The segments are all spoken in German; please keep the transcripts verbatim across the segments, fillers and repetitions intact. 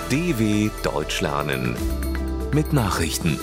D W Deutsch lernen mit Nachrichten.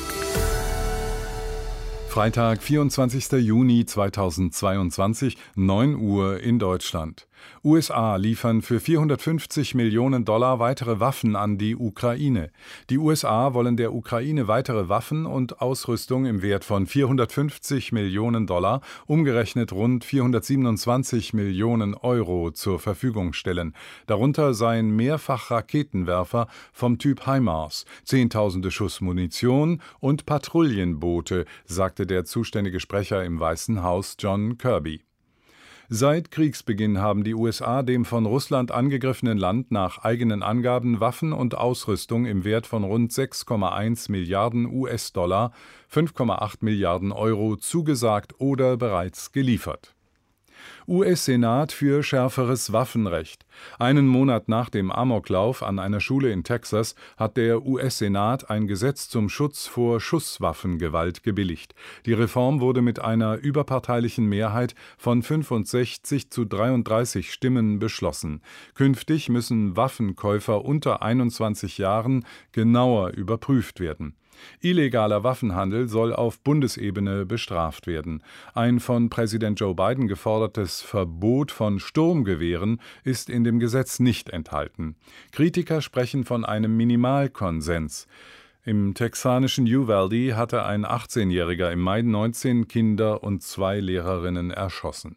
Freitag, vierundzwanzigster Juni zweitausendzweiundzwanzig, neun Uhr in Deutschland. U S A liefern für vierhundertfünfzig Millionen Dollar weitere Waffen an die Ukraine. Die U S A wollen der Ukraine weitere Waffen und Ausrüstung im Wert von vierhundertfünfzig Millionen Dollar, umgerechnet rund vierhundertsiebenundzwanzig Millionen Euro, zur Verfügung stellen. Darunter seien mehrfach Raketenwerfer vom Typ HIMARS, Zehntausende Schuss Munition und Patrouillenboote, sagte der zuständige Sprecher im Weißen Haus John Kirby. Seit Kriegsbeginn haben die U S A dem von Russland angegriffenen Land nach eigenen Angaben Waffen und Ausrüstung im Wert von rund sechs Komma eins Milliarden U S-Dollar, fünf Komma acht Milliarden Euro zugesagt oder bereits geliefert. U S-Senat für schärferes Waffenrecht. Einen Monat nach dem Amoklauf an einer Schule in Texas hat der U S-Senat ein Gesetz zum Schutz vor Schusswaffengewalt gebilligt. Die Reform wurde mit einer überparteilichen Mehrheit von fünfundsechzig zu dreiunddreißig Stimmen beschlossen. Künftig müssen Waffenkäufer unter einundzwanzig Jahren genauer überprüft werden. Illegaler Waffenhandel soll auf Bundesebene bestraft werden. Ein von Präsident Joe Biden gefordertes Verbot von Sturmgewehren ist in dem Gesetz nicht enthalten. Kritiker sprechen von einem Minimalkonsens. Im texanischen Uvalde hatte ein achtzehnjähriger im Mai neunzehn Kinder und zwei Lehrerinnen erschossen.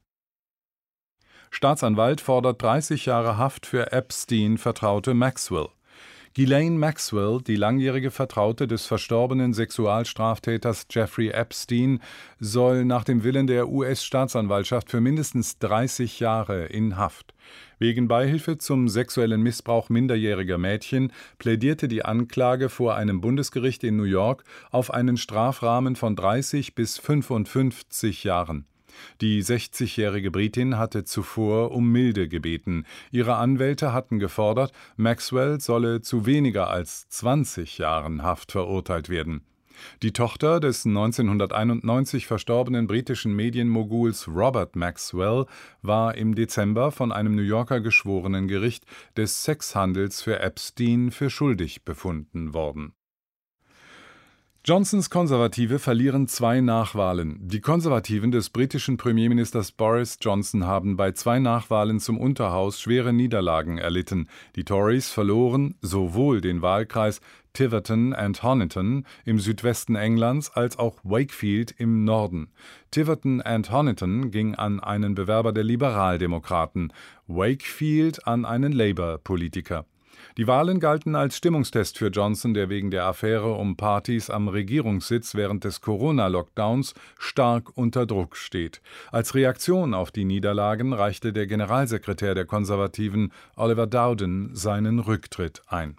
Staatsanwalt fordert dreißig Jahre Haft für Epstein-Vertraute Maxwell. Ghislaine Maxwell, die langjährige Vertraute des verstorbenen Sexualstraftäters Jeffrey Epstein, soll nach dem Willen der U S-Staatsanwaltschaft für mindestens dreißig Jahre in Haft. Wegen Beihilfe zum sexuellen Missbrauch minderjähriger Mädchen plädierte die Anklage vor einem Bundesgericht in New York auf einen Strafrahmen von dreißig bis fünfundfünfzig Jahren. Die sechzigjährige Britin hatte zuvor um Milde gebeten. Ihre Anwälte hatten gefordert, Maxwell solle zu weniger als zwanzig Jahren Haft verurteilt werden. Die Tochter des neunzehnhunderteinundneunzig verstorbenen britischen Medienmoguls Robert Maxwell war im Dezember von einem New Yorker Geschworenengericht des Sexhandels für Epstein für schuldig befunden worden. Johnsons Konservative verlieren zwei Nachwahlen. Die Konservativen des britischen Premierministers Boris Johnson haben bei zwei Nachwahlen zum Unterhaus schwere Niederlagen erlitten. Die Tories verloren sowohl den Wahlkreis Tiverton and Honiton im Südwesten Englands als auch Wakefield im Norden. Tiverton and Honiton ging an einen Bewerber der Liberaldemokraten, Wakefield an einen Labour-Politiker. Die Wahlen galten als Stimmungstest für Johnson, der wegen der Affäre um Partys am Regierungssitz während des Corona-Lockdowns stark unter Druck steht. Als Reaktion auf die Niederlagen reichte der Generalsekretär der Konservativen Oliver Dowden seinen Rücktritt ein.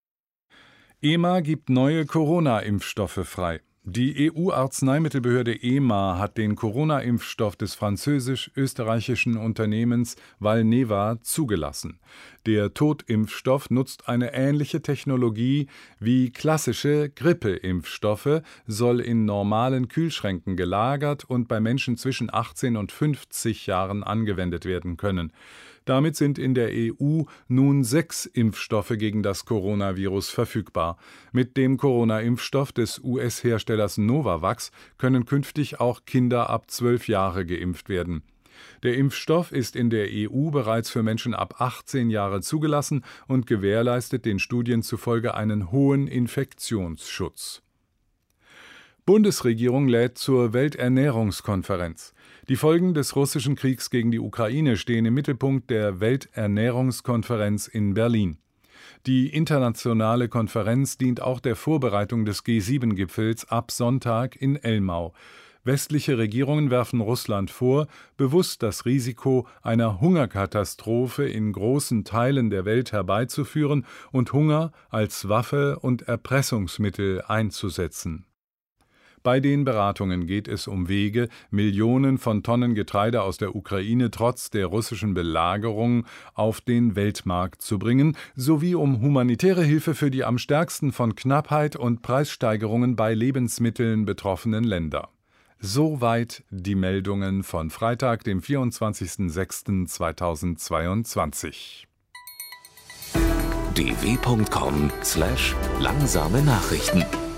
E M A gibt neue Corona-Impfstoffe frei. Die E U-Arzneimittelbehörde E M A hat den Corona-Impfstoff des französisch-österreichischen Unternehmens Valneva zugelassen. Der Totimpfstoff nutzt eine ähnliche Technologie wie klassische Grippeimpfstoffe, soll in normalen Kühlschränken gelagert und bei Menschen zwischen achtzehn und fünfzig Jahren angewendet werden können. Damit sind in der E U nun sechs Impfstoffe gegen das Coronavirus verfügbar. Mit dem Corona-Impfstoff des U S-Herstellers Novavax können künftig auch Kinder ab zwölf Jahre geimpft werden. Der Impfstoff ist in der E U bereits für Menschen ab achtzehn Jahre zugelassen und gewährleistet den Studien zufolge einen hohen Infektionsschutz. Bundesregierung lädt zur Welternährungskonferenz. Die Folgen des russischen Kriegs gegen die Ukraine stehen im Mittelpunkt der Welternährungskonferenz in Berlin. Die internationale Konferenz dient auch der Vorbereitung des G sieben Gipfels ab Sonntag in Elmau. Westliche Regierungen werfen Russland vor, bewusst das Risiko einer Hungerkatastrophe in großen Teilen der Welt herbeizuführen und Hunger als Waffe und Erpressungsmittel einzusetzen. Bei den Beratungen geht es um Wege, Millionen von Tonnen Getreide aus der Ukraine trotz der russischen Belagerung auf den Weltmarkt zu bringen, sowie um humanitäre Hilfe für die am stärksten von Knappheit und Preissteigerungen bei Lebensmitteln betroffenen Länder. Soweit die Meldungen von Freitag, dem vierundzwanzigster sechster zweitausendzweiundzwanzig. d w punkt com slash langsame Nachrichten.